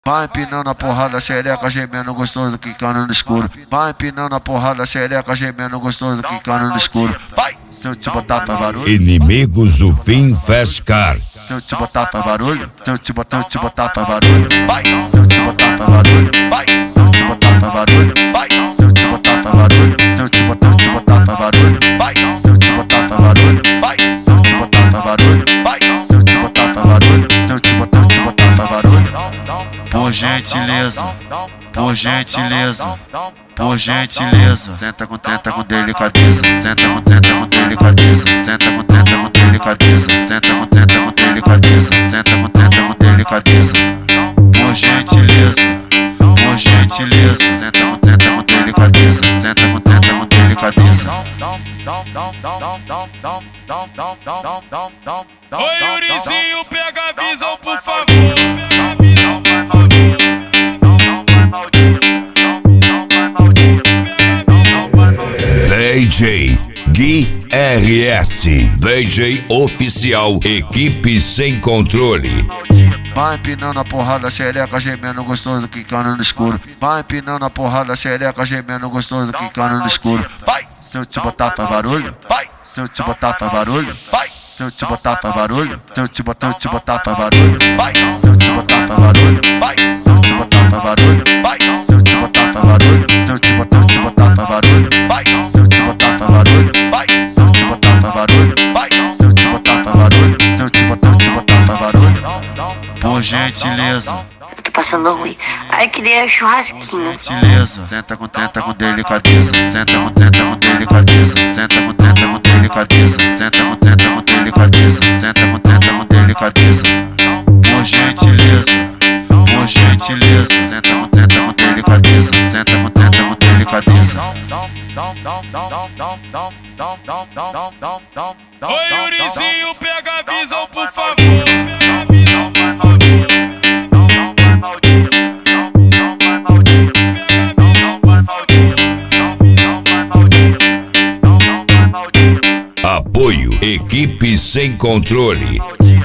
Vai empinando a porrada, xereca, gemendo gostoso, quicando no escuro. Vai empinando a porrada, xereca, gemendo gostoso, quicando no escuro. Vai! Se eu te botar pra barulho. Inimigos do fim Fast Car. Se eu te botar pra barulho. Se eu te botar pra barulho. Vai! Se eu te botar pra barulho. Vai! Se eu te botar pra barulho. Vai! Se eu te botar pra barulho. Se eu te botar pra barulho. Vai! Se eu te botar pra barulho. Vai! Se eu te botar pra barulho. Vai! Se eu te botar pra barulho. Se eu te botar pra barulho. Por gentileza, por gentileza, por gentileza. Senta com delicadeza, senta com delicadeza, senta com delicadeza, senta com delicadeza, senta com delicadeza. Por gentileza, senta com delicadeza, senta com delicadeza. Oi, Yurizinho, pega a visão, por favor. DJ Gui RS, DJ oficial, equipe sem controle. Vai empinando a porrada, xereca, gemendo gostoso, quicando no escuro. Vai empinando a porrada, xereca, gemendo gostoso, quicando no escuro. Vai! Se eu te botar pra barulho. Vai! Se eu te botar pra barulho. Vai! Se eu te botar pra barulho. Se eu te botar pra barulho. Vai! Se eu te botar pra barulho. Vai! Se eu te botar pra barulho. Vai! Se eu te botar pra barulho. Se eu te botar pra barulho. Vai! Se eu te botar pra barulho. Vai! Se eu te botar pra barulho. Vai! Se eu te botar pra barulho. Se eu te botar pra barulho. Por gentileza. Eu tô passando ruim. Ai, queria churrasquinho. Gentileza. Senta com delicadeza. Senta com delicadeza. Senta com delicadeza. Senta com delicadeza. Senta com delicadeza. Por gentileza. Por gentileza. Senta com delicadeza. Senta com delicadeza. Oi, Yurizinho, pega a visão, por favor. Apoio, equipe sem controle.